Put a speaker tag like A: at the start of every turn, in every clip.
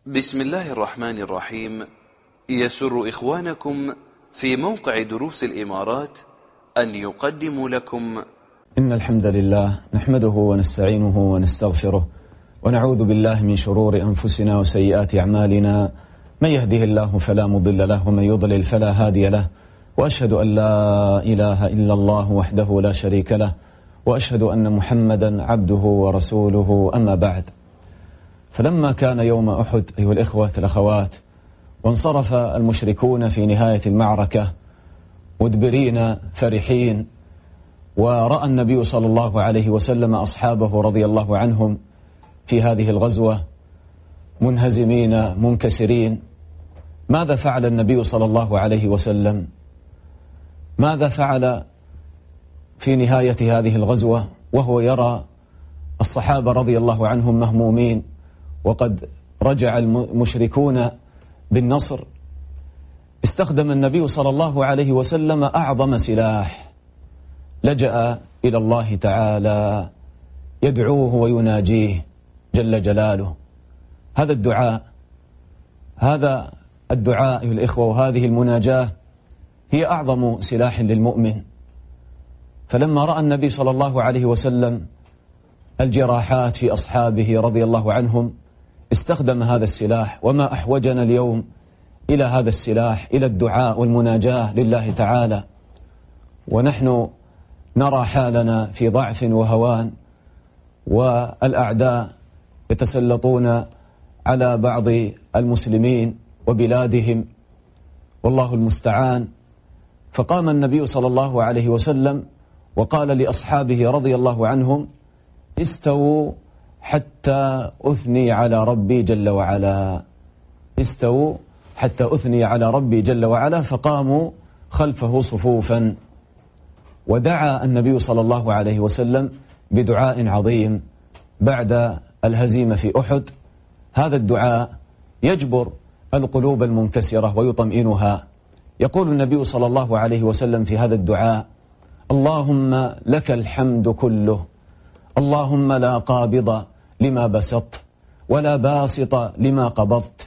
A: بسم الله الرحمن الرحيم. يسر إخوانكم في موقع دروس الإمارات أن يقدموا لكم
B: إن الحمد لله نحمده ونستعينه ونستغفره ونعوذ بالله من شرور أنفسنا وسيئات أعمالنا، من يهده الله فلا مضل له ومن يضلل فلا هادي له، وأشهد أن لا إله إلا الله وحده لا شريك له، وأشهد أن محمدا عبده ورسوله. أما بعد، فلما كان يوم أحد أيها الإخوة الأخوات وانصرف المشركون في نهاية المعركة مدبرين فرحين، ورأى النبي صلى الله عليه وسلم أصحابه رضي الله عنهم في هذه الغزوة منهزمين منكسرين، ماذا فعل النبي صلى الله عليه وسلم؟ ماذا فعل في نهاية هذه الغزوة وهو يرى الصحابة رضي الله عنهم مهمومين وقد رجع المشركون بالنصر؟ استخدم النبي صلى الله عليه وسلم أعظم سلاح، لجأ إلى الله تعالى يدعوه ويناجيه جل جلاله. هذا الدعاء أيها الإخوة وهذه المناجاة هي أعظم سلاح للمؤمن. فلما رأى النبي صلى الله عليه وسلم الجراحات في أصحابه رضي الله عنهم استخدم هذا السلاح. وما أحوجنا اليوم إلى هذا السلاح، إلى الدعاء والمناجاة لله تعالى، ونحن نرى حالنا في ضعف وهوان، والأعداء يتسلطون على بعض المسلمين وبلادهم والله المستعان. فقام النبي صلى الله عليه وسلم وقال لأصحابه رضي الله عنهم: استووا حتى أثني على ربي جل وعلا. استووا حتى أثني على ربي جل وعلا. فقاموا خلفه صفوفا، ودعا النبي صلى الله عليه وسلم بدعاء عظيم بعد الهزيمة في أحد. هذا الدعاء يجبر القلوب المنكسرة ويطمئنها. يقول النبي صلى الله عليه وسلم في هذا الدعاء: اللهم لك الحمد كله، اللهم لا قابض لما بسطت ولا باسط لما قبضت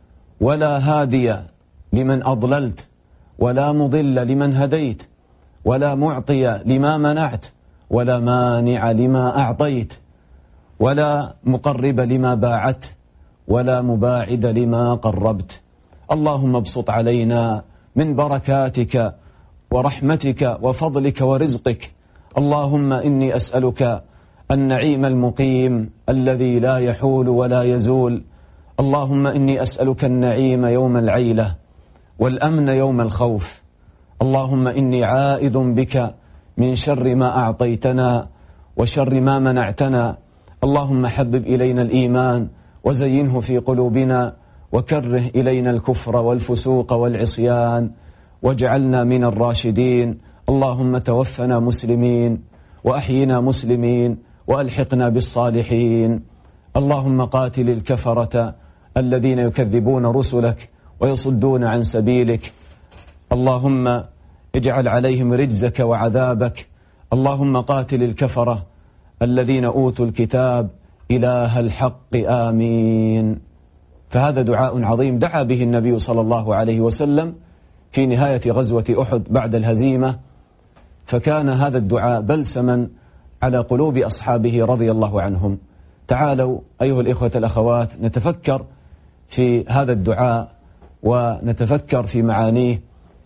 B: ولا هادي لمن أضللت ولا مضل لمن هديت ولا معطي لما منعت ولا مانع لما أعطيت ولا مقرب لما باعت ولا مباعد لما قربت. اللهم ابسط علينا من بركاتك ورحمتك وفضلك ورزقك. اللهم إني أسألك النعيم المقيم الذي لا يحول ولا يزول. اللهم إني أسألك النعيم يوم العيلة والأمن يوم الخوف. اللهم إني عائذ بك من شر ما أعطيتنا وشر ما منعتنا. اللهم حبب إلينا الإيمان وزينه في قلوبنا وكره إلينا الكفر والفسوق والعصيان واجعلنا من الراشدين. اللهم توفنا مسلمين وأحينا مسلمين وألحقنا بالصالحين. اللهم قاتل الكفرة الذين يكذبون رسلك ويصدون عن سبيلك. اللهم اجعل عليهم رجزك وعذابك. اللهم قاتل الكفرة الذين أوتوا الكتاب إله الحق آمين. فهذا دعاء عظيم دعا به النبي صلى الله عليه وسلم في نهاية غزوة أحد بعد الهزيمة، فكان هذا الدعاء بلسما على قلوب أصحابه رضي الله عنهم. تعالوا أيها الإخوة الأخوات نتفكر في هذا الدعاء ونتفكر في معانيه.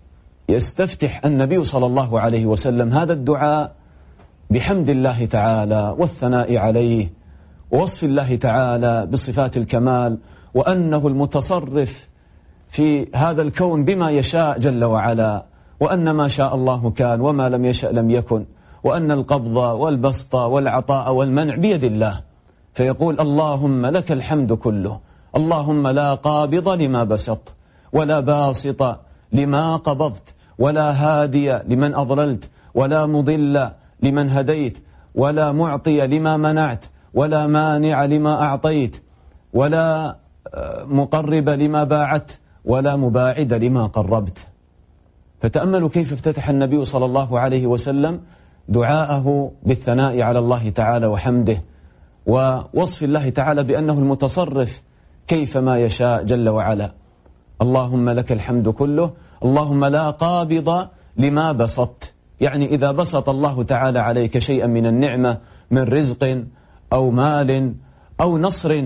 B: يستفتح النبي صلى الله عليه وسلم هذا الدعاء بحمد الله تعالى والثناء عليه ووصف الله تعالى بصفات الكمال، وأنه المتصرف في هذا الكون بما يشاء جل وعلا، وأن ما شاء الله كان وما لم يشأ لم يكن، وأن القبض والبسط والعطاء والمنع بيد الله. فيقول: اللهم لك الحمد كله، اللهم لا قابض لما بسطت ولا باسط لما قبضت ولا هادي لمن أضللت ولا مضل لمن هديت ولا معطي لما منعت ولا مانع لما أعطيت ولا مقرب لما باعت ولا مباعد لما قربت. فتأملوا كيف افتتح النبي صلى الله عليه وسلم دعاءه بالثناء على الله تعالى وحمده ووصف الله تعالى بأنه المتصرف كيفما يشاء جل وعلا. اللهم لك الحمد كله، اللهم لا قابض لما بسطت. يعني إذا بسط الله تعالى عليك شيئا من النعمة من رزق أو مال أو نصر،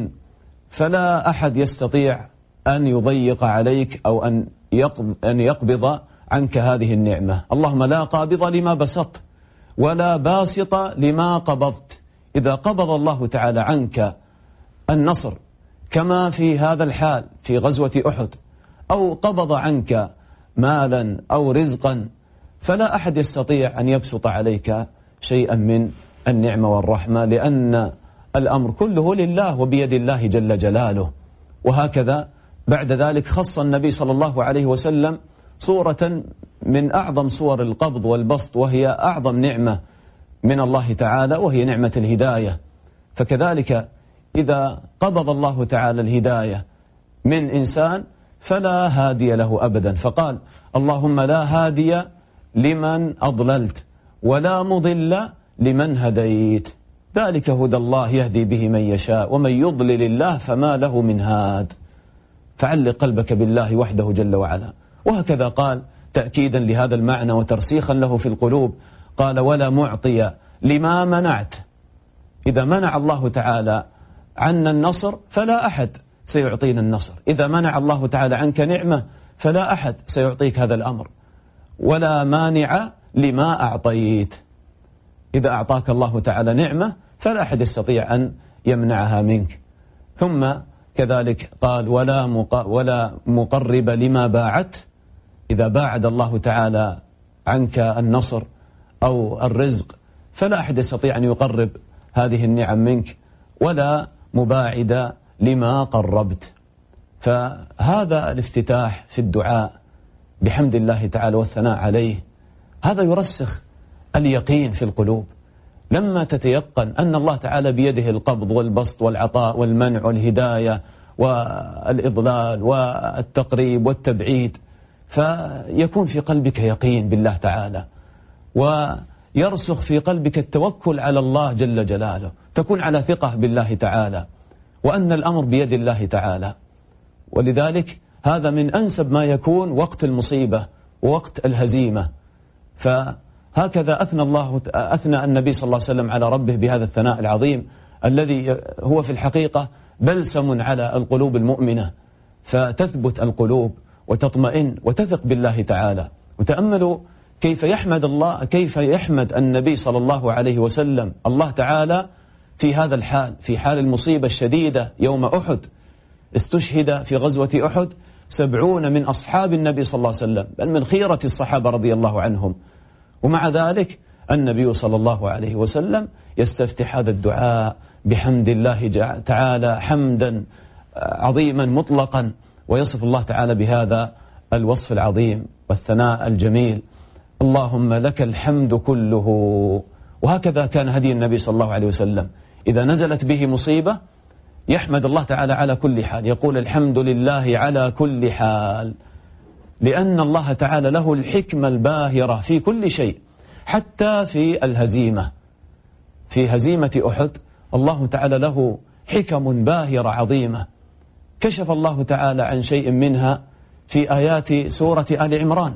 B: فلا أحد يستطيع أن يضيق عليك أو أن يقبض عنك هذه النعمة. اللهم لا قابض لما بسطت ولا باسط لما قبضت. إذا قبض الله تعالى عنك النصر كما في هذا الحال في غزوة أحد، أو قبض عنك مالا أو رزقا، فلا أحد يستطيع أن يبسط عليك شيئا من النعمة والرحمة، لأن الأمر كله لله وبيد الله جل جلاله. وهكذا بعد ذلك خص النبي صلى الله عليه وسلم صورة من أعظم صور القبض والبسط، وهي أعظم نعمة من الله تعالى، وهي نعمة الهداية. فكذلك إذا قبض الله تعالى الهداية من إنسان فلا هادي له أبدا، فقال اللهم لا هادي لمن أضللت ولا مضل لمن هديت، ذلك هدى الله يهدي به من يشاء ومن يضلل الله فما له من هاد. فعلق قلبك بالله وحده جل وعلا. وهكذا قال تأكيدا لهذا المعنى وترسيخا له في القلوب، قال ولا معطي لما منعت. إذا منع الله تعالى عنا النصر فلا أحد سيعطينا النصر، إذا منع الله تعالى عنك نعمة فلا أحد سيعطيك هذا الأمر. ولا مانع لما أعطيت، إذا أعطاك الله تعالى نعمة فلا أحد يستطيع أن يمنعها منك. ثم كذلك قال ولا مقرب لما باعت. إذا باعد الله تعالى عنك النصر أو الرزق فلا أحد يستطيع أن يقرب هذه النعم منك، ولا مباعد لما قربت. فهذا الافتتاح في الدعاء بحمد الله تعالى والثناء عليه، هذا يرسخ اليقين في القلوب. لما تتيقن أن الله تعالى بيده القبض والبسط والعطاء والمنع والهداية والإضلال والتقريب والتبعيد، فيكون في قلبك يقين بالله تعالى، ويرسخ في قلبك التوكل على الله جل جلاله، تكون على ثقة بالله تعالى وأن الأمر بيد الله تعالى. ولذلك هذا من أنسب ما يكون وقت المصيبة ووقت الهزيمة. فهكذا أثنى النبي صلى الله عليه وسلم على ربه بهذا الثناء العظيم الذي هو في الحقيقة بلسم على القلوب المؤمنة، فتثبت القلوب وتطمئن وتثق بالله تعالى. وتأملوا كيف يحمد النبي صلى الله عليه وسلم الله تعالى في هذا الحال، في حال المصيبة الشديدة يوم أحد. استشهد في غزوة أحد 70 من أصحاب النبي صلى الله عليه وسلم، بل من خيرة الصحابة رضي الله عنهم. ومع ذلك النبي صلى الله عليه وسلم يستفتح هذا الدعاء بحمد الله تعالى حمدا عظيما مطلقا، ويصف الله تعالى بهذا الوصف العظيم والثناء الجميل، اللهم لك الحمد كله. وهكذا كان هدي النبي صلى الله عليه وسلم، إذا نزلت به مصيبة يحمد الله تعالى على كل حال، يقول الحمد لله على كل حال، لأن الله تعالى له الحكمة الباهرة في كل شيء، حتى في الهزيمة. في هزيمة أحد الله تعالى له حكم باهرة عظيمة، كشف الله تعالى عن شيء منها في آيات سورة آل عمران.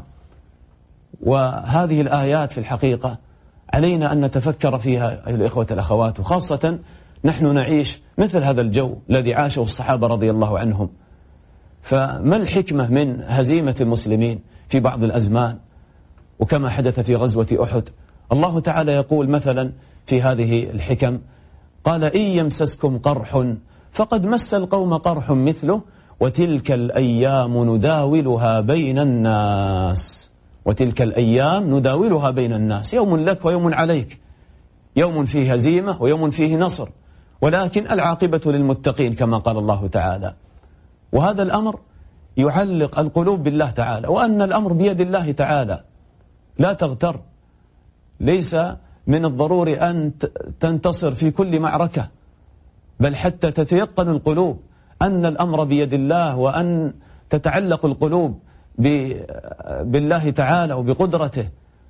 B: وهذه الآيات في الحقيقة علينا أن نتفكر فيها أيها الإخوة الأخوات، وخاصة نحن نعيش مثل هذا الجو الذي عاشه الصحابة رضي الله عنهم. فما الحكمة من هزيمة المسلمين في بعض الأزمان؟ وكما حدث في غزوة أحد، الله تعالى يقول مثلا في هذه الحكم، قال إن يمسسكم قرح فقد مس القوم قرح مثله وتلك الأيام نداولها بين الناس. وتلك الأيام نداولها بين الناس، يوم لك ويوم عليك، يوم فيه هزيمة ويوم فيه نصر، ولكن العاقبة للمتقين كما قال الله تعالى. وهذا الأمر يعلق القلوب بالله تعالى، وأن الأمر بيد الله تعالى، لا تغتر. ليس من الضروري أن تنتصر في كل معركة، بل حتى تتيقن القلوب أن الأمر بيد الله، وأن تتعلق القلوب بالله تعالى وبقدرته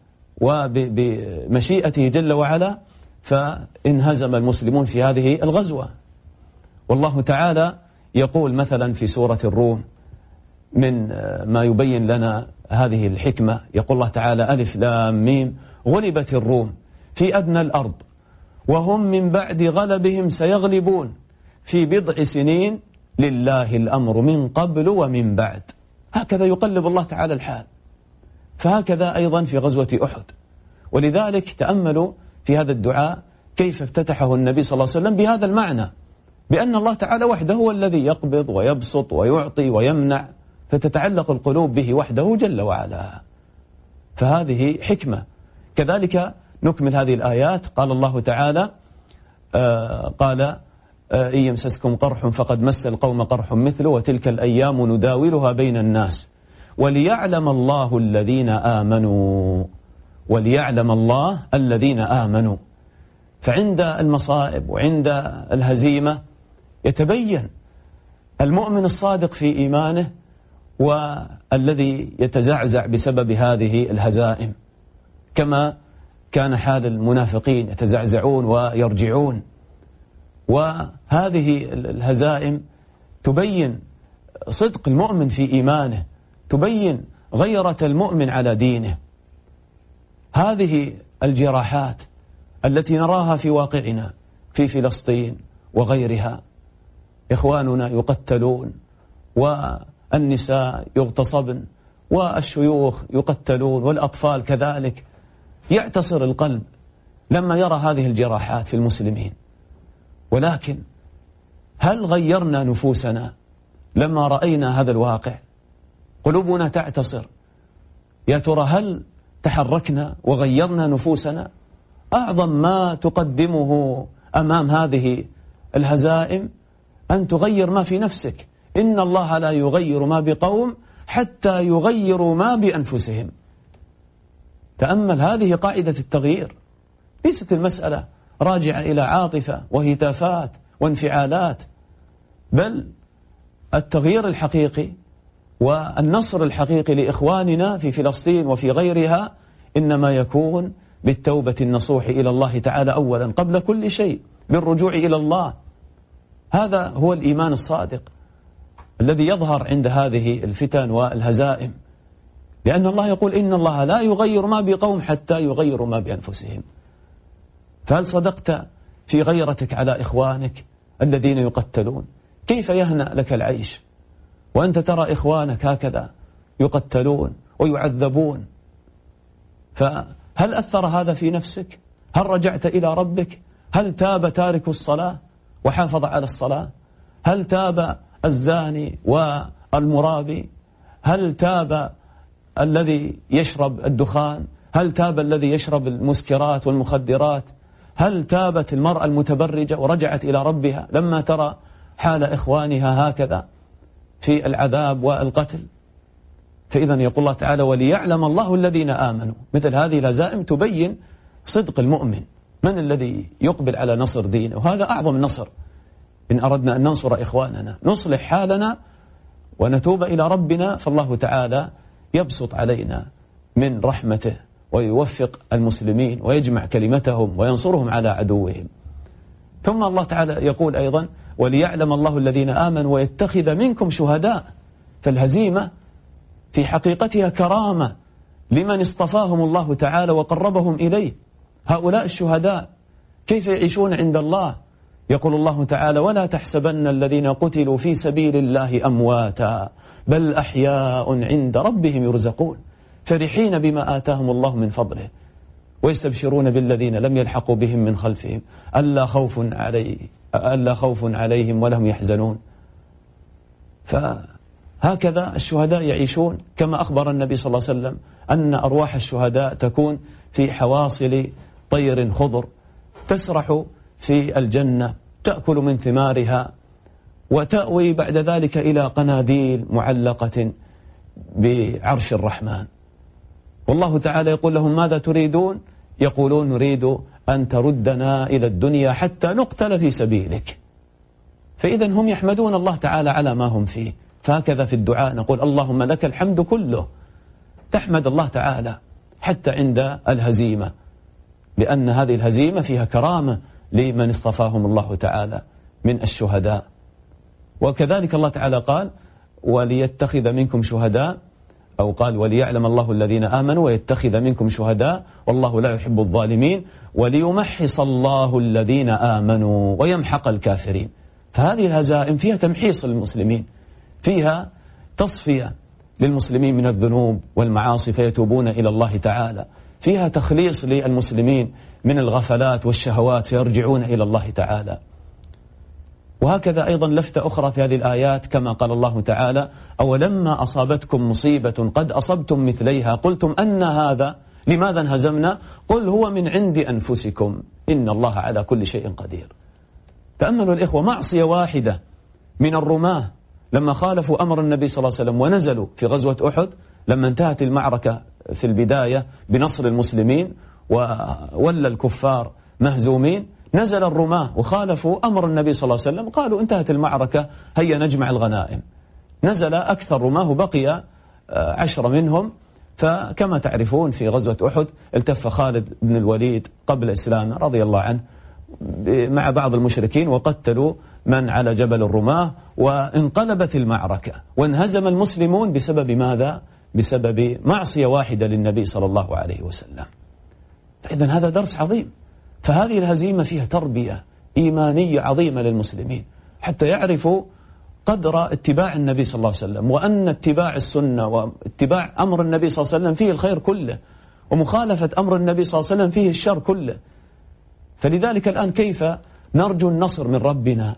B: وبمشيئته جل وعلا. فانهزم المسلمون في هذه الغزوة، والله تعالى يقول مثلا في سورة الروم من ما يبين لنا هذه الحكمة، يقول الله تعالى: ألف لام ميم غلبت الروم في أدنى الأرض وهم من بعد غلبهم سيغلبون في بضع سنين لله الأمر من قبل ومن بعد. هكذا يقلب الله تعالى الحال. فهكذا أيضا في غزوة أحد. ولذلك تأملوا في هذا الدعاء كيف افتتحه النبي صلى الله عليه وسلم بهذا المعنى، بأن الله تعالى وحده هو الذي يقبض ويبسط ويعطي ويمنع، فتتعلق القلوب به وحده جل وعلا. فهذه حكمة. كذلك نكمل هذه الآيات. قال الله تعالى قال: إن يمسسكم قرح فقد مس القوم قرح مثله وتلك الأيام نداولها بين الناس وليعلم الله الذين آمنوا. وليعلم الله الذين آمنوا. فعند المصائب وعند الهزيمة يتبين المؤمن الصادق في إيمانه والذي يتزعزع بسبب هذه الهزائم، كما كان حال المنافقين يتزعزعون ويرجعون. وهذه الهزائم تبين صدق المؤمن في إيمانه، تبين غيرة المؤمن على دينه. هذه الجراحات التي نراها في واقعنا في فلسطين وغيرها، إخواننا يقتلون والنساء يغتصبن والشيوخ يقتلون والأطفال كذلك، يعتصر القلب لما يرى هذه الجراحات في المسلمين. ولكن هل غيرنا نفوسنا لما رأينا هذا الواقع؟ قلوبنا تعتصر. يا ترى هل تحركنا وغيرنا نفوسنا؟ أعظم ما تقدمه أمام هذه الهزائم أن تغير ما في نفسك. إن الله لا يغير ما بقوم حتى يغيروا ما بأنفسهم. تأمل هذه قاعدة التغيير. ليست المسألة راجعة إلى عاطفة وهتافات وانفعالات، بل التغيير الحقيقي والنصر الحقيقي لإخواننا في فلسطين وفي غيرها إنما يكون بالتوبة النصوح إلى الله تعالى أولا قبل كل شيء، بالرجوع إلى الله. هذا هو الإيمان الصادق الذي يظهر عند هذه الفتن والهزائم، لأن الله يقول: إن الله لا يغير ما بقوم حتى يغيروا ما بأنفسهم. فهل صدقت في غيرتك على إخوانك الذين يقتلون؟ كيف يهنأ لك العيش وأنت ترى إخوانك هكذا يقتلون ويعذبون؟ فهل أثر هذا في نفسك؟ هل رجعت إلى ربك؟ هل تاب تارك الصلاة وحافظ على الصلاة؟ هل تاب الزاني والمرابي؟ هل تاب الذي يشرب الدخان؟ هل تاب الذي يشرب المسكرات والمخدرات؟ هل تابت المرأة المتبرجة ورجعت إلى ربها لما ترى حال إخوانها هكذا في العذاب والقتل؟ فإذا يقول الله تعالى: وليعلم الله الذين آمنوا. مثل هذه الهزائم تبين صدق المؤمن، من الذي يقبل على نصر دينه. وهذا أعظم النصر إن أردنا أن ننصر إخواننا، نصلح حالنا ونتوب إلى ربنا، فالله تعالى يبسط علينا من رحمته ويوفق المسلمين ويجمع كلمتهم وينصرهم على عدوهم. ثم الله تعالى يقول أيضا: وليعلم الله الذين آمنوا ويتخذ منكم شهداء. فالهزيمة في حقيقتها كرامة لمن اصطفاهم الله تعالى وقربهم إليه. هؤلاء الشهداء كيف يعيشون عند الله؟ يقول الله تعالى: ولا تحسبن الذين قتلوا في سبيل الله أمواتا بل أحياء عند ربهم يرزقون فرحين بما آتاهم الله من فضله ويستبشرون بالذين لم يلحقوا بهم من خلفهم ألا خوف عليهم ولا هم يحزنون. فهكذا الشهداء يعيشون، كما أخبر النبي صلى الله عليه وسلم أن أرواح الشهداء تكون في حواصل طير خضر تسرح في الجنة تأكل من ثمارها وتأوي بعد ذلك إلى قناديل معلقة بعرش الرحمن. والله تعالى يقول لهم: ماذا تريدون؟ يقولون: نريد أن تردنا إلى الدنيا حتى نقتل في سبيلك. فإذا هم يحمدون الله تعالى على ما هم فيه. فهكذا في الدعاء نقول: اللهم لك الحمد كله. تحمد الله تعالى حتى عند الهزيمة، لأن هذه الهزيمة فيها كرامة لمن اصطفاهم الله تعالى من الشهداء. وكذلك الله تعالى قال وليتخذ منكم شهداء، أو قال وليعلم الله الذين آمنوا ويتخذ منكم شهداء والله لا يحب الظالمين وليمحص الله الذين آمنوا ويمحق الكافرين. فهذه الهزائم فيها تمحيص للمسلمين، فيها تصفية للمسلمين من الذنوب والمعاصي فيتوبون إلى الله تعالى، فيها تخليص للمسلمين من الغفلات والشهوات فيرجعون إلى الله تعالى. وهكذا أيضا لفتة أخرى في هذه الآيات كما قال الله تعالى أولما أصابتكم مصيبة قد أصبتم مثليها قلتم أن هذا لماذا انهزمنا قل هو من عند أنفسكم إن الله على كل شيء قدير. تأملوا الإخوة، معصية واحدة من الرماة لما خالفوا أمر النبي صلى الله عليه وسلم ونزلوا في غزوة أحد، لما انتهت المعركة في البداية بنصر المسلمين وولى الكفار مهزومين، نزل الرماة وخالفوا أمر النبي صلى الله عليه وسلم، قالوا انتهت المعركة هيا نجمع الغنائم. نزل أكثر رماه وبقي 10 منهم. فكما تعرفون في غزوة أحد التف خالد بن الوليد قبل إسلامه رضي الله عنه مع بعض المشركين وقتلوا من على جبل الرماة، وانقلبت المعركة وانهزم المسلمون بسبب ماذا؟ بسبب معصية واحدة للنبي صلى الله عليه وسلم. إذن هذا درس عظيم. فهذه الهزيمة فيها تربية إيمانية عظيمة للمسلمين حتى يعرفوا قدر اتباع النبي صلى الله عليه وسلم، وأن اتباع السنة واتباع أمر النبي صلى الله عليه وسلم فيه الخير كله، ومخالفة أمر النبي صلى الله عليه وسلم فيه الشر كله. فلذلك الآن كيف نرجو النصر من ربنا؟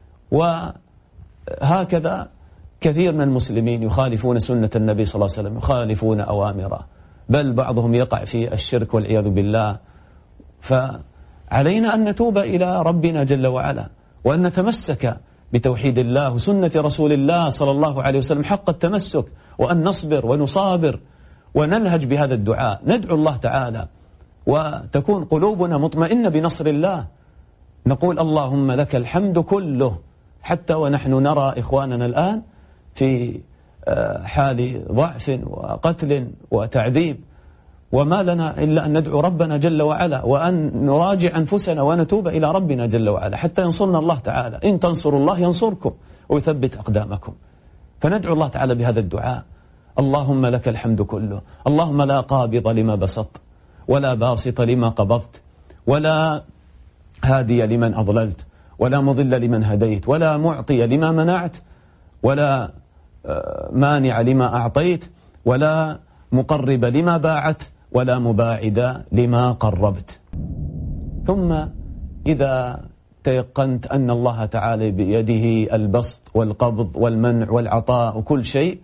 B: وهكذا كثير من المسلمين يخالفون سنة النبي صلى الله عليه وسلم، يخالفون أوامره، بل بعضهم يقع في الشرك والعياذ بالله. فعلينا أن نتوب إلى ربنا جل وعلا، وأن نتمسك بتوحيد الله وسنة رسول الله صلى الله عليه وسلم حق التمسك، وأن نصبر ونصابر ونلهج بهذا الدعاء، ندعو الله تعالى وتكون قلوبنا مطمئنة بنصر الله. نقول اللهم لك الحمد كله، حتى ونحن نرى إخواننا الآن في حال ضعف وقتل وتعذيب، وما لنا إلا أن ندعو ربنا جل وعلا وأن نراجع أنفسنا ونتوب إلى ربنا جل وعلا حتى ينصرنا الله تعالى. إن تنصروا الله ينصركم ويثبت أقدامكم. فندعو الله تعالى بهذا الدعاء اللهم لك الحمد كله، اللهم لا قابض لما بسطت ولا باسط لما قبضت ولا هادي لمن أضللت ولا مضل لمن هديت ولا معطي لما منعت ولا مانع لما أعطيت ولا مقرب لما باعت ولا مباعد لما قربت. ثم إذا تيقنت أن الله تعالى بيده البسط والقبض والمنع والعطاء وكل شيء،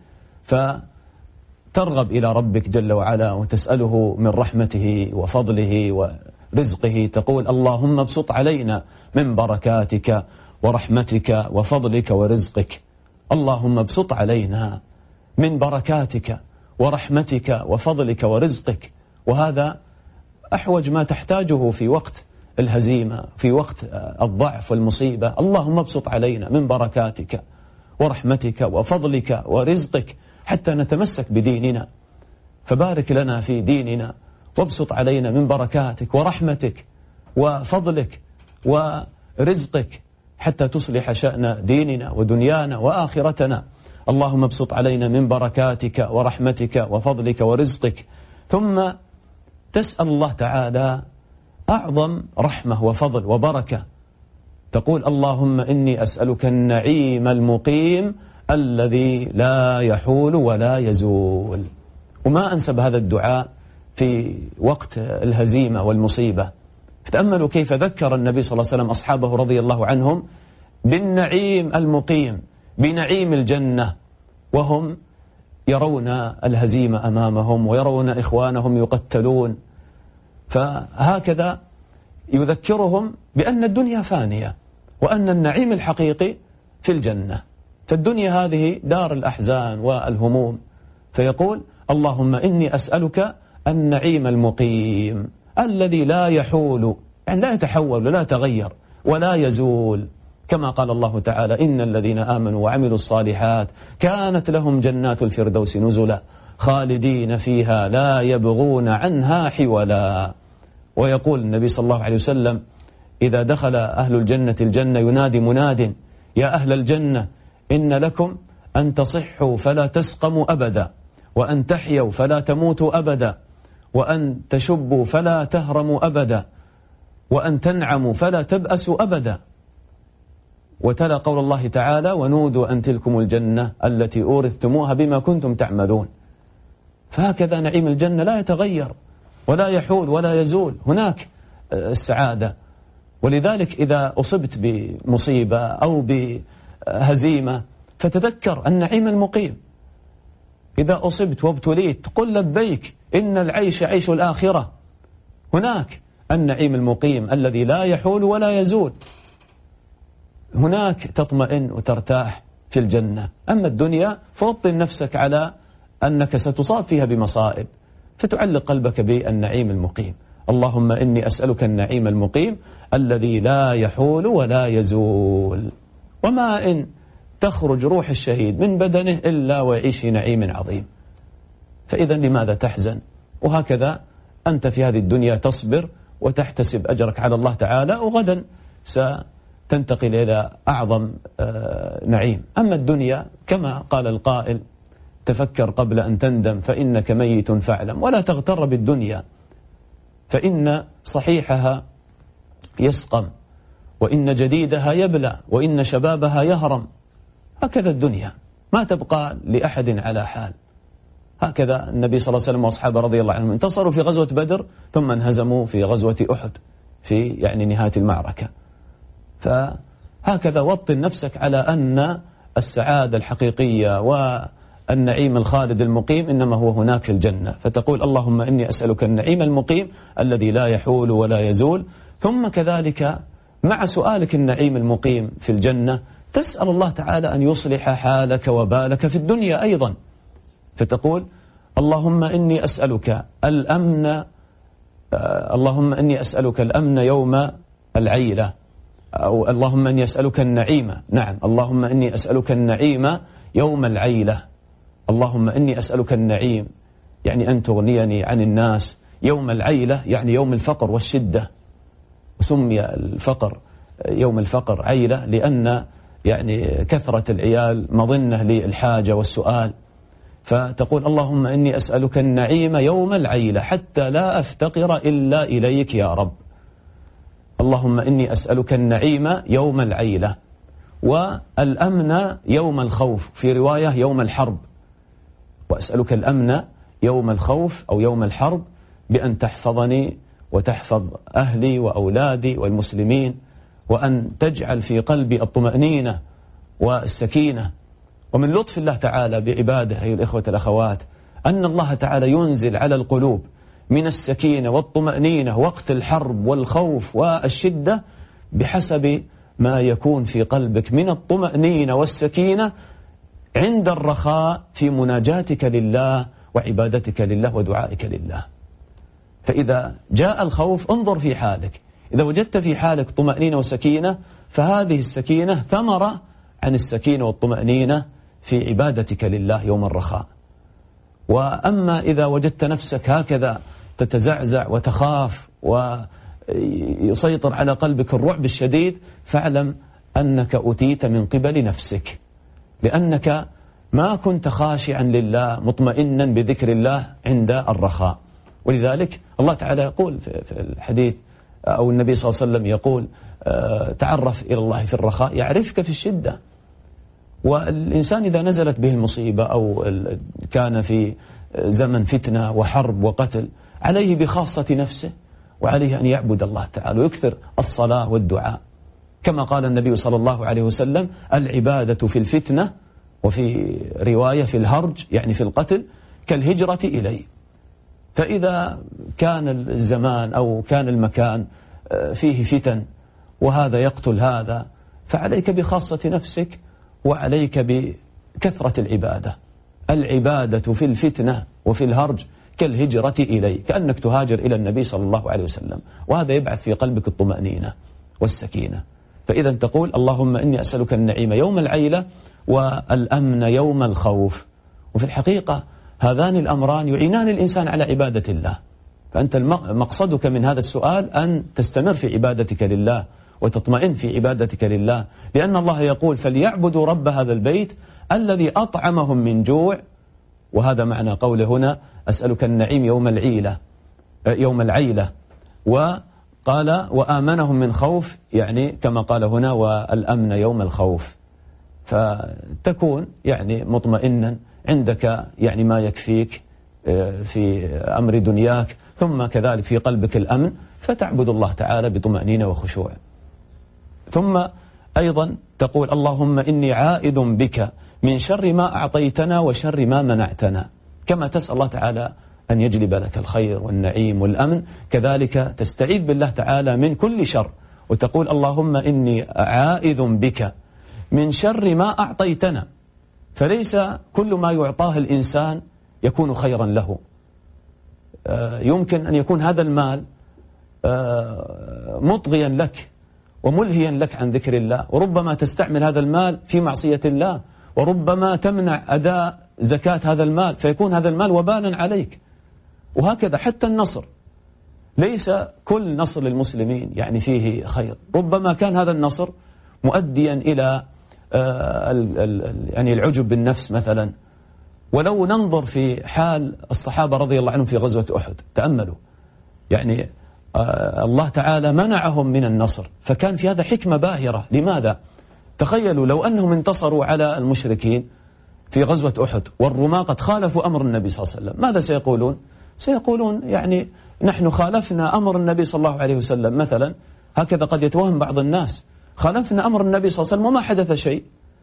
B: فترغب إلى ربك جل وعلا وتسأله من رحمته وفضله ورزقه، تقول اللهم ابسط علينا من بركاتك ورحمتك وفضلك ورزقك. اللهم ابسط علينا من بركاتك ورحمتك وفضلك ورزقك. وهذا أحوج ما تحتاجه في وقت الهزيمة، في وقت الضعف والمصيبة. اللهم ابسط علينا من بركاتك ورحمتك وفضلك ورزقك حتى نتمسك بديننا. فبارك لنا في ديننا وابسط علينا من بركاتك ورحمتك وفضلك ورزقك حتى تصلح شأن ديننا ودنيانا وآخرتنا. اللهم ابسط علينا من بركاتك ورحمتك وفضلك ورزقك. ثم تسأل الله تعالى أعظم رحمة وفضل وبركة، تقول اللهم إني أسألك النعيم المقيم الذي لا يحول ولا يزول. وما أنسب هذا الدعاء في وقت الهزيمة والمصيبة. فتأملوا كيف ذكر النبي صلى الله عليه وسلم أصحابه رضي الله عنهم بالنعيم المقيم، بنعيم الجنة، وهم يرون الهزيمة أمامهم ويرون إخوانهم يقتلون. فهكذا يذكرهم بأن الدنيا فانية وأن النعيم الحقيقي في الجنة. فالدنيا هذه دار الأحزان والهموم. فيقول اللهم إني أسألك النعيم المقيم الذي لا يحول، يعني لا يتحول ولا يتغير ولا يزول، كما قال الله تعالى إن الذين آمنوا وعملوا الصالحات كانت لهم جنات الفردوس نزلا خالدين فيها لا يبغون عنها حولا. ويقول النبي صلى الله عليه وسلم إذا دخل أهل الجنة الجنة ينادي مناد يا أهل الجنة إن لكم أن تصحوا فلا تسقموا أبدا، وأن تحيوا فلا تموتوا أبدا، وأن تشبوا فلا تهرموا أبدا، وأن تنعموا فلا تبأسوا أبدا. وتلا قول الله تعالى: ونودوا أن تلكم الجنة التي أورثتموها بما كنتم تعملون. فهكذا نعيم الجنة لا يتغير ولا يحول ولا يزول، هناك السعادة. ولذلك إذا أصبت بمصيبة أو بهزيمة فتذكر النعيم المقيم. إذا أصبت وابتليت قل لبيك إن العيش عيش الآخرة. هناك النعيم المقيم الذي لا يحول ولا يزول، هناك تطمئن وترتاح في الجنة. أما الدنيا فوطن نفسك على أنك ستصاب فيها بمصائب، فتعلق قلبك بالنعيم المقيم. اللهم إني أسألك النعيم المقيم الذي لا يحول ولا يزول. وما إن تخرج روح الشهيد من بدنه إلا ويعيش في نعيم عظيم. فإذا لماذا تحزن؟ وهكذا أنت في هذه الدنيا تصبر وتحتسب أجرك على الله تعالى، وغدا ستنتقل إلى أعظم نعيم. أما الدنيا كما قال القائل: تفكر قبل أن تندم فإنك ميت فاعلم، ولا تغتر بالدنيا، فإن صحيحها يسقم، وإن جديدها يبلى، وإن شبابها يهرم. هكذا الدنيا ما تبقى لأحد على حال. هكذا النبي صلى الله عليه وسلم وأصحابه رضي الله عنهم انتصروا في غزوة بدر، ثم انهزموا في غزوة أحد في نهاية المعركة. فهكذا وطن نفسك على أن السعادة الحقيقية والنعيم الخالد المقيم إنما هو هناك في الجنة. فتقول: اللهم إني أسألك النعيم المقيم الذي لا يحول ولا يزول. ثم كذلك مع سؤالك النعيم المقيم في الجنة تسأل الله تعالى أن يصلح حالك وبالك في الدنيا أيضا. فتقول: اللهم إني أسألك الأمن، اللهم إني أسألك الأمن يوم العيلة، أو اللهم إني أسألك النعيم، نعم، اللهم إني أسألك النعيم يوم العيلة. اللهم إني أسألك النعيم يعني أن تغنيني عن الناس، يوم العيلة يعني يوم الفقر والشدة. وسمي الفقر يوم الفقر عيلة لأن كثرة العيال مظنة للحاجة والسؤال. فتقول: اللهم إني أسألك النعيم يوم العيلة حتى لا أفتقر إلا إليك يا رب. اللهم إني أسألك النعيم يوم العيلة، والأمن يوم الخوف، في رواية يوم الحرب. وأسألك الأمن يوم الخوف أو يوم الحرب بأن تحفظني وتحفظ أهلي وأولادي والمسلمين، وأن تجعل في قلبي الطمأنينة والسكينة. ومن لطف الله تعالى بعباده أيها الإخوة الأخوات أن الله تعالى ينزل على القلوب من السكينة والطمأنينة وقت الحرب والخوف والشدة بحسب ما يكون في قلبك من الطمأنينة والسكينة عند الرخاء في مناجاتك لله وعبادتك لله ودعائك لله. فإذا جاء الخوف انظر في حالك، إذا وجدت في حالك طمأنينة وسكينة فهذه السكينة ثمرة عن السكينة والطمأنينة في عبادتك لله يوم الرخاء. وأما إذا وجدت نفسك هكذا تتزعزع وتخاف ويسيطر على قلبك الرعب الشديد فاعلم أنك أتيت من قبل نفسك، لأنك ما كنت خاشعا لله مطمئنا بذكر الله عند الرخاء. ولذلك الله تعالى يقول في الحديث أو النبي صلى الله عليه وسلم يقول: تعرف إلى الله في الرخاء يعرفك في الشدة. والإنسان إذا نزلت به المصيبة أو كان في زمن فتنة وحرب وقتل عليه بخاصة نفسه وعليه أن يعبد الله تعالى ويكثر الصلاة والدعاء، كما قال النبي صلى الله عليه وسلم: العبادة في الفتنة، وفي رواية في الهرج يعني في القتل، كالهجرة إليه. فإذا كان الزمان أو كان المكان فيه فتن وهذا يقتل هذا فعليك بخاصة نفسك وعليك بكثرة العبادة. العبادة في الفتنة وفي الهرج كالهجرة إليه، كأنك تهاجر إلى النبي صلى الله عليه وسلم، وهذا يبعث في قلبك الطمأنينة والسكينة. فإذا تقول: اللهم إني أسألك النعيم يوم العيلة والأمن يوم الخوف. وفي الحقيقة هذان الأمران يعينان الإنسان على عبادة الله. فأنت مقصدك من هذا السؤال أن تستمر في عبادتك لله وتطمئن في عبادتك لله، لأن الله يقول فليعبدوا رب هذا البيت الذي أطعمهم من جوع، وهذا معنى قوله هنا أسألك النعيم يوم العيلة، وقال وآمنهم من خوف، يعني كما قال هنا والأمن يوم الخوف. فتكون يعني مطمئنا، عندك يعني ما يكفيك في أمر دنياك، ثم كذلك في قلبك الأمن، فتعبد الله تعالى بطمأنينة وخشوع. ثم أيضا تقول اللهم إني عائذ بك من شر ما أعطيتنا وشر ما منعتنا، كما تسأل الله تعالى أن يجلب لك الخير والنعيم والأمن، كذلك تستعيذ بالله تعالى من كل شر، وتقول اللهم إني عائذ بك من شر ما أعطيتنا. فليس كل ما يعطاه الإنسان يكون خيرا له، يمكن أن يكون هذا المال مطغيا لك وملهيا لك عن ذكر الله، وربما تستعمل هذا المال في معصية الله، وربما تمنع أداء زكاة هذا المال فيكون هذا المال وبالا عليك. وهكذا حتى النصر، ليس كل نصر للمسلمين يعني فيه خير، ربما كان هذا النصر مؤديا إلى يعني العجب بالنفس مثلا. ولو ننظر في حال الصحابة رضي الله عنهم في غزوة أحد، تأملوا يعني الله تعالى منعهم من النصر، فكان في هذا حكمة باهرة. لماذا؟ تخيلوا لو أنهم انتصروا على المشركين في غزوة أحد والرماة قد خالفوا أمر النبي صلى الله عليه وسلم، ماذا سيقولون؟ سيقولون يعني نحن خالفنا أمر النبي صلى الله عليه وسلم مثلا، هكذا قد يتوهم بعض الناس، خالفنا أمر النبي صلى الله عليه وسلم وما حدث شيء،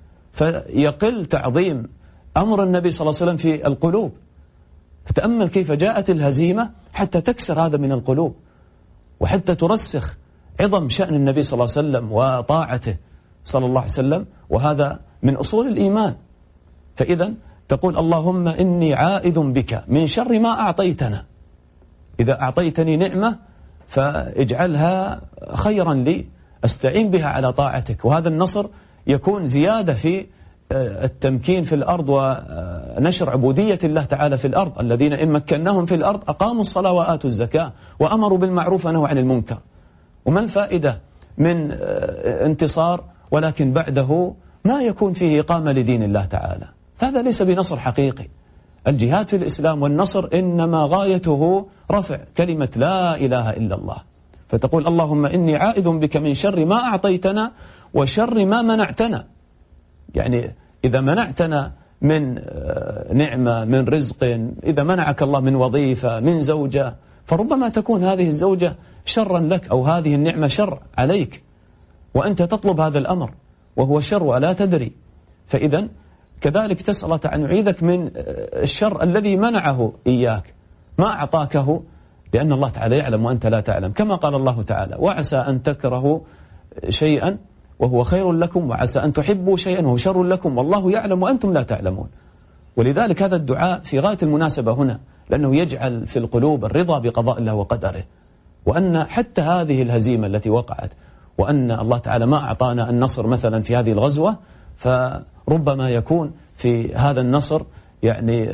B: فيقل تعظيم أمر النبي صلى الله عليه وسلم في القلوب. فتأمل كيف جاءت الهزيمة حتى تكسر هذا من القلوب، وحتى ترسخ عظم شأن النبي صلى الله عليه وسلم وطاعته صلى الله عليه وسلم، وهذا من أصول الإيمان. فإذا تقول اللهم إني عائذ بك من شر ما أعطيتنا، إذا أعطيتني نعمة فاجعلها خيرا لي أستعين بها على طاعتك، وهذا النصر يكون زيادة في التمكين في الأرض ونشر عبودية الله تعالى في الأرض. الذين إن مكناهم في الأرض أقاموا الصلاة وآتوا الزكاة وأمروا بالمعروف ونهوا عن المنكر. وما الفائدة من انتصار ولكن بعده ما يكون فيه إقامة لدين الله تعالى؟ هذا ليس بنصر حقيقي. الجهاد في الإسلام والنصر إنما غايته رفع كلمة لا إله إلا الله. فتقول اللهم إني عائذ بك من شر ما أعطيتنا وشر ما منعتنا. يعني إذا منعتنا من نعمة، من رزق، إذا منعك الله من وظيفة، من زوجة، فربما تكون هذه الزوجة شرا لك أو هذه النعمة شر عليك، وأنت تطلب هذا الأمر وهو شر ولا تدري. فإذا كذلك تسأل الله أن يعيذك من الشر الذي منعه إياك، ما أعطاكه، لأن الله تعالى يعلم وأنت لا تعلم، كما قال الله تعالى وعسى أن تكرهوا شيئا وهو خير لكم وعسى أن تحبوا شيئا وهو شر لكم والله يعلم وأنتم لا تعلمون. ولذلك هذا الدعاء في غاية المناسبة هنا، لأنه يجعل في القلوب الرضا بقضاء الله وقدره، وأن حتى هذه الهزيمة التي وقعت وأن الله تعالى ما أعطانا النصر مثلا في هذه الغزوة، فربما يكون في هذا النصر يعني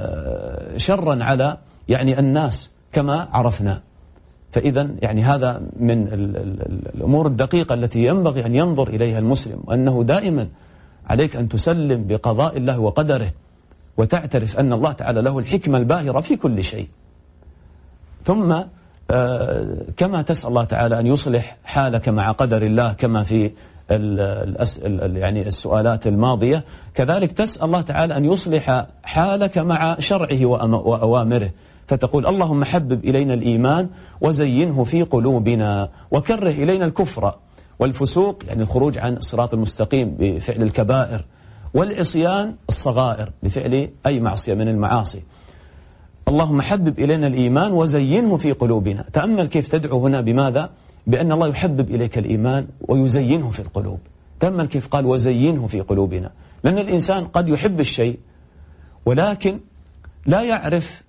B: شرا على يعني الناس كما عرفنا. فإذا يعني هذا من الأمور الدقيقة التي ينبغي أن ينظر إليها المسلم، وأنه دائما عليك أن تسلم بقضاء الله وقدره، وتعترف أن الله تعالى له الحكمة الباهرة في كل شيء. ثم كما تسأل الله تعالى أن يصلح حالك مع قدر الله كما في يعني السؤالات الماضية، كذلك تسأل الله تعالى أن يصلح حالك مع شرعه وأوامره، فتقول اللهم حبب إلينا الإيمان وزينه في قلوبنا وكره إلينا الكفر والفسوق، يعني الخروج عن الصراط المستقيم بفعل الكبائر، والعصيان الصغائر بفعل أي معصية من المعاصي. اللهم حبب إلينا الإيمان وزينه في قلوبنا. تأمل كيف تدعو هنا بماذا؟ بأن الله يحبب إليك الإيمان ويزينه في القلوب. تأمل كيف قال وزينه في قلوبنا، لأن الإنسان قد يحب الشيء ولكن لا يعرف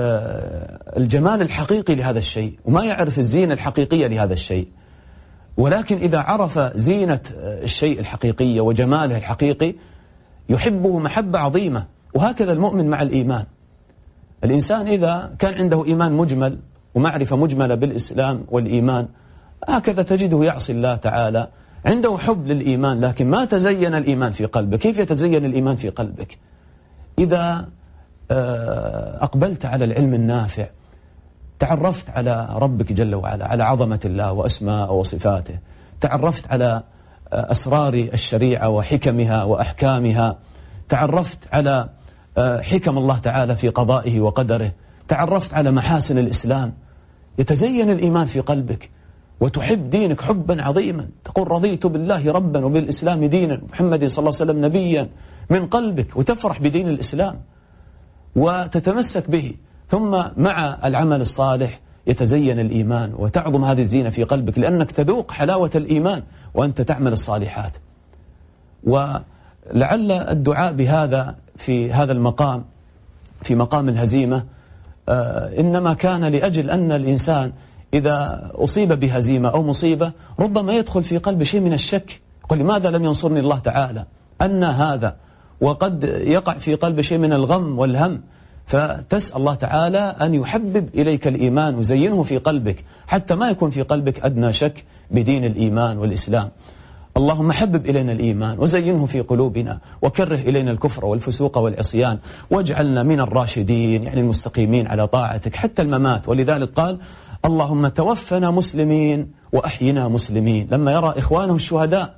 B: الجمال الحقيقي لهذا الشيء، وما يعرف الزينة الحقيقية لهذا الشيء. ولكن إذا عرف زينة الشيء الحقيقية وجماله الحقيقي يحبه محبة عظيمة. وهكذا المؤمن مع الإيمان. الإنسان إذا كان عنده إيمان مجمل ومعرفة مجملة بالإسلام والإيمان، هكذا تجده يعصي الله تعالى، عنده حب للإيمان لكن ما تزين الإيمان في قلبك. كيف يتزين الإيمان في قلبك؟ إذا أقبلت على العلم النافع، تعرفت على ربك جل وعلا، على عظمة الله وأسماء وصفاته، تعرفت على أسرار الشريعة وحكمها وأحكامها، تعرفت على حكم الله تعالى في قضائه وقدره، تعرفت على محاسن الإسلام، يتزين الإيمان في قلبك وتحب دينك حبا عظيما، تقول رضيت بالله ربا وبالإسلام دينا محمد صلى الله عليه وسلم نبيا من قلبك، وتفرح بدين الإسلام وتتمسك به. ثم مع العمل الصالح يتزين الإيمان وتعظم هذه الزينة في قلبك، لأنك تذوق حلاوة الإيمان وأنت تعمل الصالحات. ولعل الدعاء بهذا في هذا المقام، في مقام الهزيمة، إنما كان لأجل أن الإنسان إذا أصيب بهزيمة أو مصيبة ربما يدخل في قلب شيء من الشك، يقول لماذا لم ينصرني الله تعالى، أن هذا، وقد يقع في قلب شيء من الغم والهم، فتسأل الله تعالى أن يحبب إليك الإيمان ويزينه في قلبك حتى ما يكون في قلبك أدنى شك بدين الإيمان والإسلام. اللهم حبب إلينا الإيمان وزينه في قلوبنا، وكره إلينا الكفر والفسوق والعصيان، واجعلنا من الراشدين، يعني المستقيمين على طاعتك حتى الممات. ولذلك قال اللهم توفنا مسلمين وأحينا مسلمين. لما يرى إخوانه الشهداء،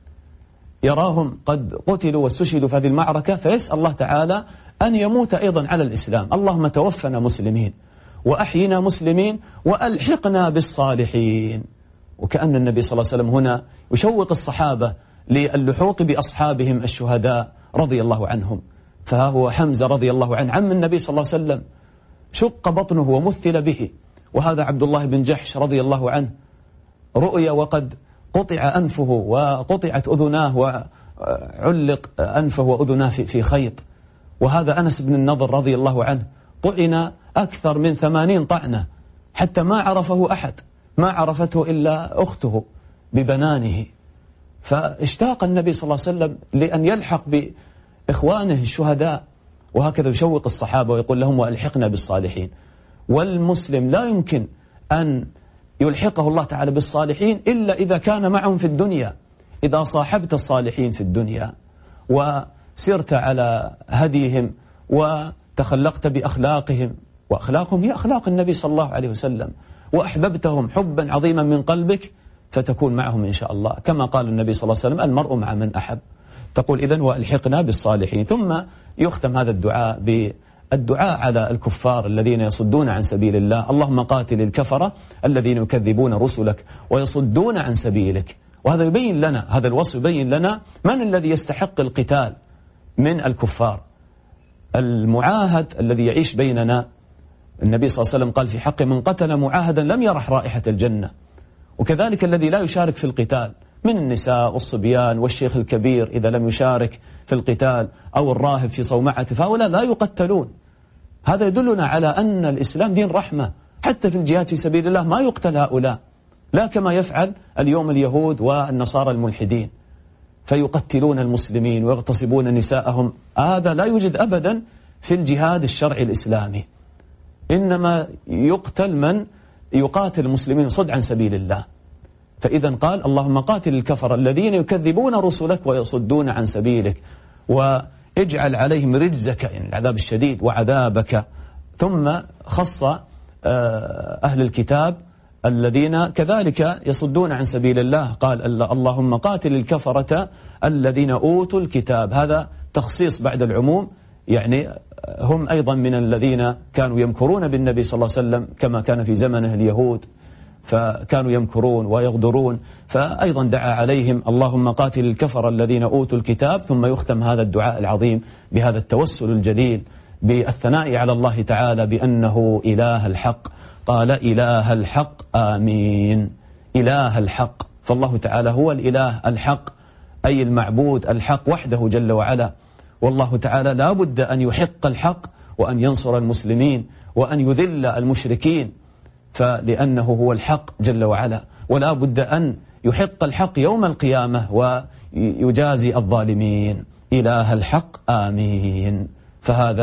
B: يراهم قد قتلوا واستشهدوا في هذه المعركة، فيسأل الله تعالى أن يموت أيضا على الإسلام. اللهم توفنا مسلمين وأحينا مسلمين وألحقنا بالصالحين. وكأن النبي صلى الله عليه وسلم هنا يشوق الصحابة للحوق بأصحابهم الشهداء رضي الله عنهم. فها هو حمزة رضي الله عنه عم النبي صلى الله عليه وسلم شق بطنه ومثل به، وهذا عبد الله بن جحش رضي الله عنه رؤيا وقد قطع أنفه وقطعت أذناه وعلق أنفه وأذناه في خيط. وهذا أنس بن النضر رضي الله عنه طعن أكثر من 80 طعنة حتى ما عرفه أحد، ما عرفته إلا أخته ببنانه. فاشتاق النبي صلى الله عليه وسلم لأن يلحق بإخوانه الشهداء، وهكذا يشوق الصحابة ويقول لهم وألحقنا بالصالحين. والمسلم لا يمكن أن يلحقه الله تعالى بالصالحين إلا إذا كان معهم في الدنيا. إذا صاحبت الصالحين في الدنيا وسرت على هديهم وتخلقت بأخلاقهم، وأخلاقهم هي أخلاق النبي صلى الله عليه وسلم، وأحببتهم حبا عظيما من قلبك، فتكون معهم إن شاء الله كما قال النبي صلى الله عليه وسلم المرء مع من أحب. تقول إذن وألحقنا بالصالحين. ثم يختم هذا الدعاء بالدعاء على الكفار الذين يصدون عن سبيل الله. اللهم قاتل الكفرة الذين يكذبون رسلك ويصدون عن سبيلك. وهذا يبين لنا، هذا الوصف يبين لنا من الذي يستحق القتال من الكفار. المعاهد الذي يعيش بيننا، النبي صلى الله عليه وسلم قال في حق من قتل معاهدا لم يرح رائحة الجنة. وكذلك الذي لا يشارك في القتال من النساء والصبيان والشيخ الكبير إذا لم يشارك في القتال، أو الراهب في صومعته، فهؤلاء لا يقتلون. هذا يدلنا على أن الإسلام دين رحمة، حتى في الجهاد في سبيل الله ما يقتل هؤلاء، لا كما يفعل اليوم اليهود والنصارى الملحدين فيقتلون المسلمين ويغتصبون نساءهم. هذا لا يوجد أبدا في الجهاد الشرعي الإسلامي، إنما يقتل من يقاتل المسلمين صد عن سبيل الله. فإذا قال اللهم قاتل الكفر الذين يكذبون رسلك ويصدون عن سبيلك واجعل عليهم رجزك، يعني العذاب الشديد، وعذابك. ثم خص أهل الكتاب الذين كذلك يصدون عن سبيل الله، قال اللهم قاتل الكفرة الذين أوتوا الكتاب. هذا تخصيص بعد العموم، يعني هم أيضا من الذين كانوا يمكرون بالنبي صلى الله عليه وسلم كما كان في زمنه اليهود، فكانوا يمكرون ويغدرون، فأيضا دعا عليهم اللهم قاتل الكفر الذين أوتوا الكتاب. ثم يختم هذا الدعاء العظيم بهذا التوسل الجليل بالثناء على الله تعالى بأنه إله الحق. قال إله الحق آمين. إله الحق، فالله تعالى هو الإله الحق، أي المعبود الحق وحده جل وعلا. والله تعالى لا بد أن يحق الحق وأن ينصر المسلمين وأن يذل المشركين، فلأنه هو الحق جل وعلا، ولا بد أن يحق الحق يوم القيامة ويجازي الظالمين. إله الحق آمين. فهذا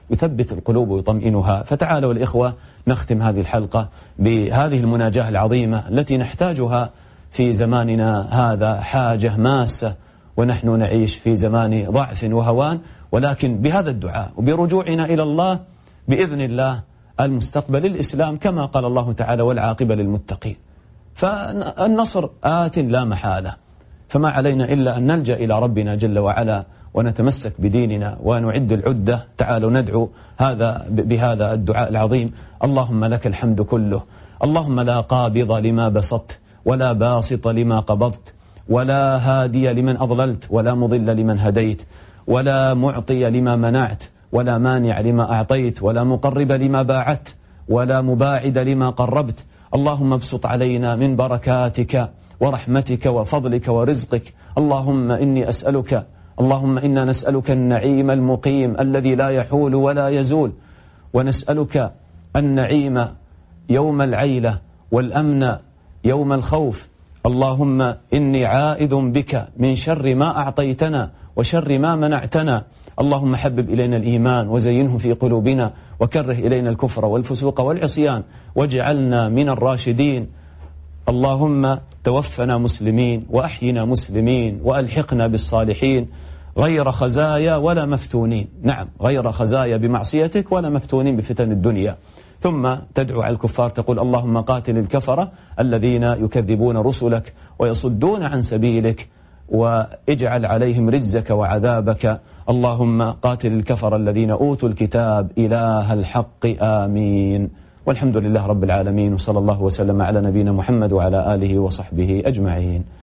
B: يثبت القلوب ويطمئنها. فتعالوا الإخوة نختم هذه الحلقة بهذه المناجاة العظيمة التي نحتاجها في زماننا هذا حاجة ماسة، ونحن نعيش في زمان ضعف وهوان، ولكن بهذا الدعاء وبرجوعنا إلى الله بإذن الله المستقبل الإسلام كما قال الله تعالى والعاقبة للمتقين. فالنصر آت لا محالة، فما علينا إلا أن نلجأ إلى ربنا جل وعلا ونتمسك بديننا ونعد العدة. تعالوا ندعو بهذا الدعاء العظيم: اللهم لك الحمد كله، اللهم لا قابض لما بسطت ولا باسط لما قبضت ولا هادي لمن أضللت ولا مضل لمن هديت ولا معطي لما منعت ولا مانع لما أعطيت ولا مقرب لما باعدت ولا مباعد لما قربت. اللهم ابسط علينا من بركاتك ورحمتك وفضلك ورزقك. اللهم إنا نسألك النعيم المقيم الذي لا يحول ولا يزول، ونسألك النعيم يوم العيلة والأمن يوم الخوف. اللهم إني عائذ بك من شر ما أعطيتنا وشر ما منعتنا. اللهم حبب إلينا الإيمان وزينه في قلوبنا وكره إلينا الكفر والفسوق والعصيان واجعلنا من الراشدين. اللهم توفنا مسلمين وأحينا مسلمين وألحقنا بالصالحين غير خزايا ولا مفتونين. نعم، غير خزايا بمعصيتك ولا مفتونين بفتن الدنيا. ثم تدعو على الكفار تقول: اللهم قاتل الكفرة الذين يكذبون رسلك ويصدون عن سبيلك واجعل عليهم رجزك وعذابك. اللهم قاتل الكفر الذين أوتوا الكتاب إله الحق. آمين. والحمد لله رب العالمين، وصلى الله وسلم على نبينا محمد وعلى آله وصحبه أجمعين.